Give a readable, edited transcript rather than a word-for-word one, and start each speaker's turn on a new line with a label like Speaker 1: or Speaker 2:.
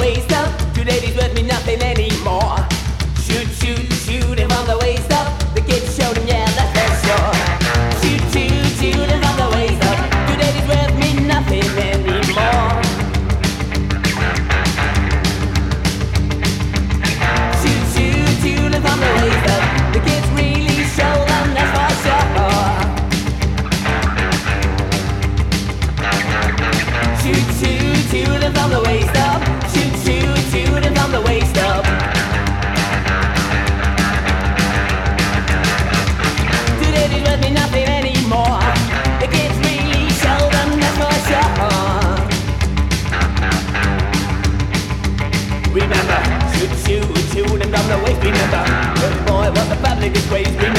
Speaker 1: waist up. Two ladies worth me nothing anymore. Shoot, shoot, shoot him from the waist up. The kids showed him, yeah, that's for sure. Shoot, shoot, shoot him from the waist up. Two ladies worth me nothing anymore. Shoot, shoot, shoot him from the waist up. The kids really show them, that's for sure. Shoot, shoot, shoot him from the waist up. Shoot, shoot, shoot him from the waist up. Today there's worth me nothing anymore. The kids really show them, that's for sure. Remember, shoot, shoot, shoot him from the waist. Remember, the boy was a public disgrace. Remember,